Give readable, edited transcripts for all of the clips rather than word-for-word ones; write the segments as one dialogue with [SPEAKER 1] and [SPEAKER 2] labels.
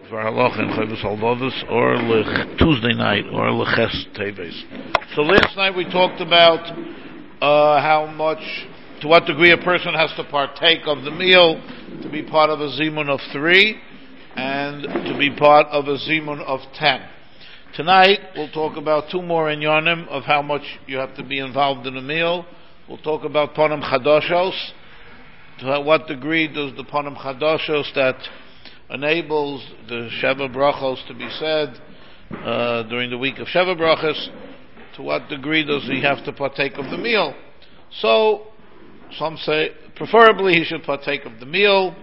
[SPEAKER 1] for halacha and chayvus halvavis, or Tuesday night, or leches teves. So last night we talked about to what degree a person has to partake of the meal to be part of a zimun of 3, and to be part of a zimun of 10. Tonight we'll talk about 2 more inyanim of how much you have to be involved in a meal. We'll talk about ponim chadoshos. To what degree does the ponim chadoshos that enables the Sheva Brachos to be said during the week of Sheva Brachos, to what degree does he have to partake of the meal? So, some say preferably he should partake of the meal,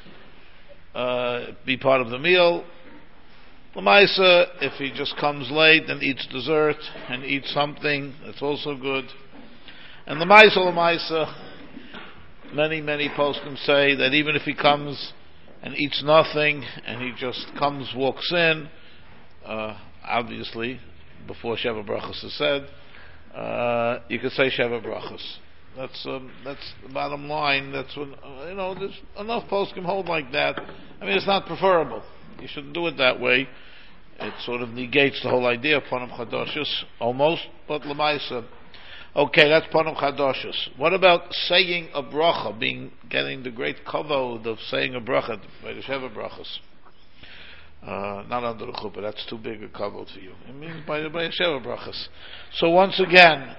[SPEAKER 1] be part of the meal. L'maisa, if he just comes late and eats dessert and eats something, that's also good. And l'maisa, many poskim say that even if he comes and eats nothing, and he just walks in, obviously, before Sheva Brachos is said, you could say Sheva Brachos. That's the bottom line. That's what, there's enough poskim hold like that. I mean, it's not preferable. You shouldn't do it that way. It sort of negates the whole idea of Ponim Chadoshos, almost, but L'maisa. Okay, that's Ponim Chadoshos. What about saying a bracha, getting the great kavod of saying a bracha by the Sheva Brachos? Not under the chuppah, that's too big a kavod for you. It means by the Sheva Brachos. So once again,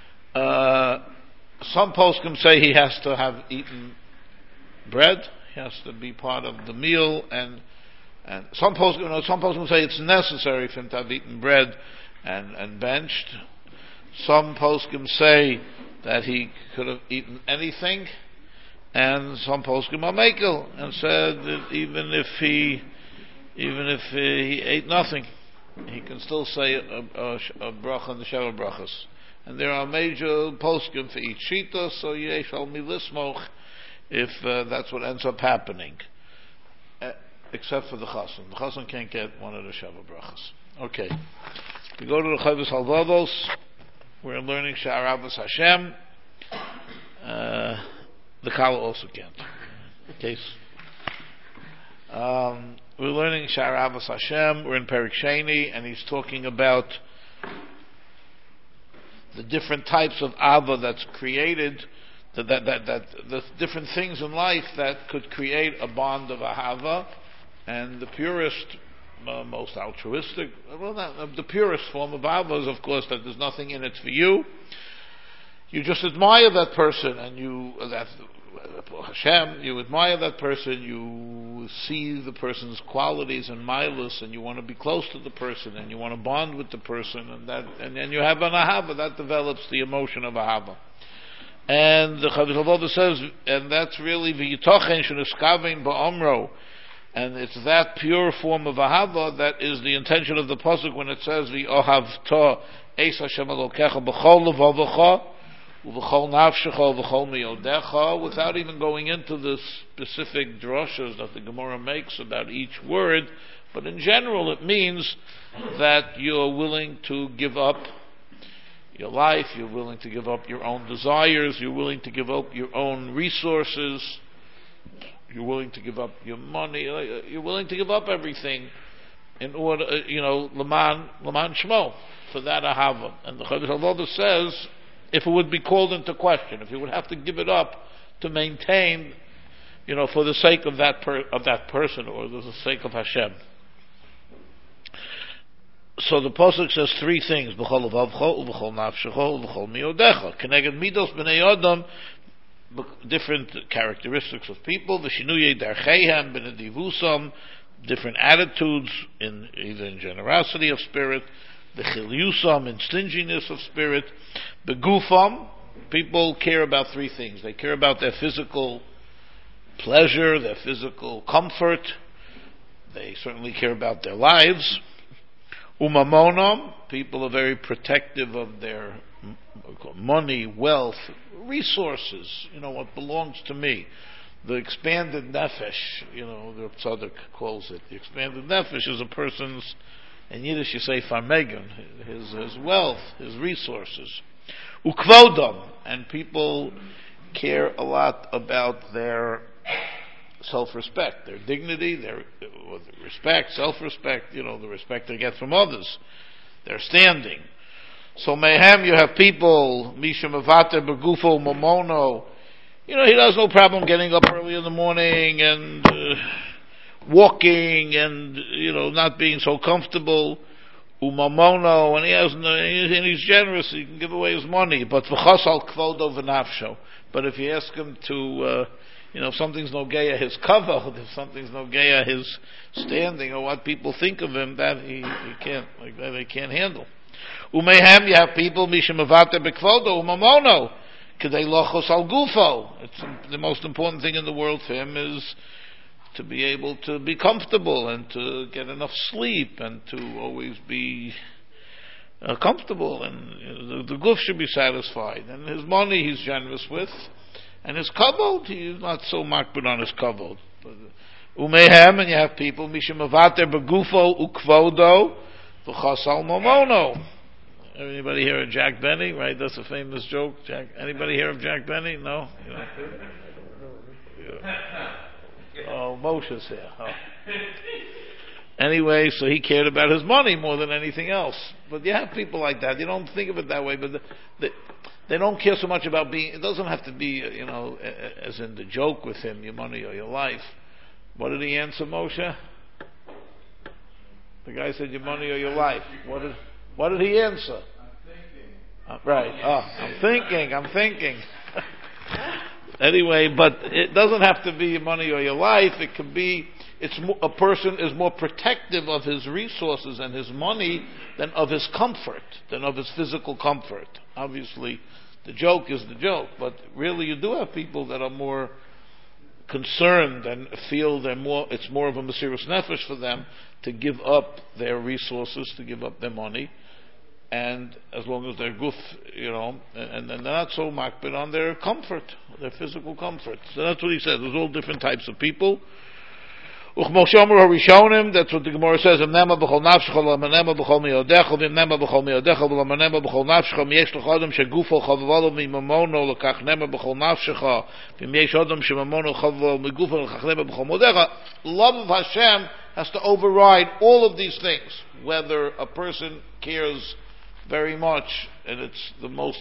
[SPEAKER 1] some poskim say he has to have eaten bread, he has to be part of the meal, and some poskim say it's necessary for him to have eaten bread and benched. Some poskim say that he could have eaten anything, and some poskim are mekel and said that even if he ate nothing, he can still say a bracha in the Sheva Brachos. And there are major poskim for each shita, so yesh al milismoch if that's what ends up happening, except for the chassan. The chassan can't get one of the Sheva Brachos. Okay, we go to the chayvus halvavos. We're learning Sha'aravas Hashem. The Kala also can't. Case. We're learning Sha'aravas Hashem. We're in Perik Sheni, and he's talking about the different types of Ava that's created, that the different things in life that could create a bond of Ahava, and the purest, most altruistic, the purest form of Ava is, of course, that there's nothing in it for you. You just admire that person, and you admire that person, you see the person's qualities and milas, and you want to be close to the person, and you want to bond with the person, and you have an Ahava, that develops the emotion of Ahava. And the Chavos Halvavos says, and that's really v'yitochen sheneskavein ba'omro, and it's that pure form of ahava that is the intention of the pasuk when it says v'ohavta eis Hashem Elokecha b'chol levavecha u'v'chol nafshecha u'v'chol miyodecha, without even going into the specific drashas that the Gemara makes about each word. But in general, it means that you're willing to give up your life, you're willing to give up your own desires, you're willing to give up your own resources, you're willing to give up your money, you're willing to give up everything in order, Laman Shmo, for that Ahava. And the Chavos Halvavos says, if it would be called into question, if you would have to give it up to maintain, for the sake of that person, or the sake of Hashem. So the pasuk says 3 things: b'chol levavcho, u'b'chol nafshecho, u'b'chol miyodecha. Keneged midos b'nei adam, different characteristics of people, v'shinuyei darcheihem b'nedivusam, different attitudes either in generosity of spirit, v'chilyusam, in stinginess of spirit, begufam. People care about 3 things. They care about their physical pleasure, their physical comfort. They certainly care about their lives. Umamonam, people are very protective of their money, wealth, resources, what belongs to me. The expanded nefesh, the Tzaddik calls it. The expanded nefesh is a person's, in Yiddish you say farmegen, his wealth, his resources. Ukvodam, and people care a lot about their self-respect, their dignity, or the respect, self-respect, the respect they get from others, their standing. So mayhem, you have people, Misha Mavater Begufo Momono, he has no problem getting up early in the morning and walking and, not being so comfortable. Umamono, and he's generous, he can give away his money. But v'chasal kvodo v'nafsho. But if you ask him to, if something's no geya his kavod, if something's no geya his standing, or what people think of him, that he can't, like that he can't handle. Umehem, you have people, misha mavate bekvodo, umamono, kedei lochos al gufo. It's the most important thing in the world for him is to be able to be comfortable and to get enough sleep and to always be comfortable, and the guf should be satisfied. And his money he's generous with, and his kavod he's not so makbid on his kavod. Umehem, and you have people misha mavater begufo ukvodo v'chasal momono. Anybody hear of Jack Benny? Right, that's a famous joke. Anybody hear of Jack Benny? No. Oh, Moshe's here. Oh. Anyway, so he cared about his money more than anything else. But you have people like that. You don't think of it that way, but they don't care so much about being. It doesn't have to be, as in the joke with him, your money or your life. What did he answer, Moshe? The guy said, your money or your life. What did he answer? I'm thinking. Right. I'm thinking. Anyway, but it doesn't have to be your money or your life. It could be, a person is more protective of his resources and his money than of his comfort, than of his physical comfort. Obviously, the joke is the joke, but really you do have people that are more concerned and feel it's more of a mesirus nefesh for them to give up their resources, to give up their money, and as long as they're guf, and they're not so makbid on their comfort, their physical comfort. So that's what he said. There's all different types of people. Uchmoshomer harishonim, that's what the Gemara says, V'nema b'chol nafshecha, v'nema b'chol miyodecha, v'nema b'chol miyodecha, v'nema b'chol nafshecha, v'yesh l'chodem shegufo chavavalo mimamono, l'kach nema b'chol nafshecha, v'yesh odem shemamono chavavalo migufo, l'kach nema b'chol modecha. Love of Hashem has to override all of these things, whether a person cares very much, and it's the most,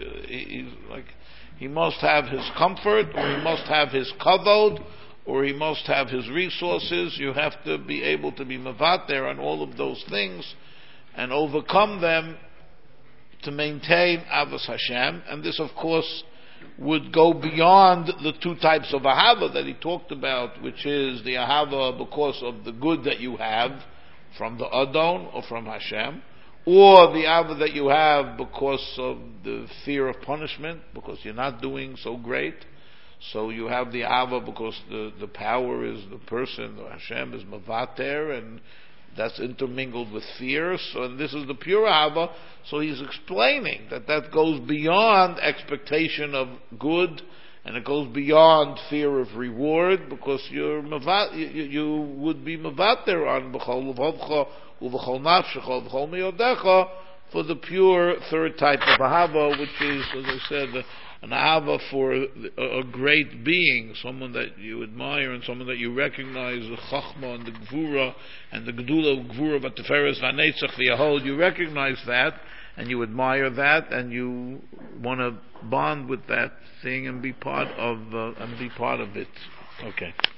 [SPEAKER 1] he must have his comfort, or he must have his kavod, or he must have his resources. You have to be able to be mavater on all of those things and overcome them to maintain avos Hashem. And this, of course, would go beyond the two types of ahava that he talked about, which is the ahava because of the good that you have from the Adon or from Hashem, or the ahava that you have because of the fear of punishment, because you're not doing so great. So you have the ahava because the power is the person, the Hashem is mavater, and that's intermingled with fear. So, and this is the pure ahava. So he's explaining that goes beyond expectation of good, and it goes beyond fear of reward, because you would be mavater on b'chol levavcha uv'chol nafshecha uv'chol miyodecha for the pure third type of ahava, which is, as I said, an ahava for a great being, someone that you admire and someone that you recognize, the chachma and the gvura and the gedula gvura v'teferes v'netzach v'yahod. You recognize that and you admire that and you want to bond with that thing and be part of it. Okay.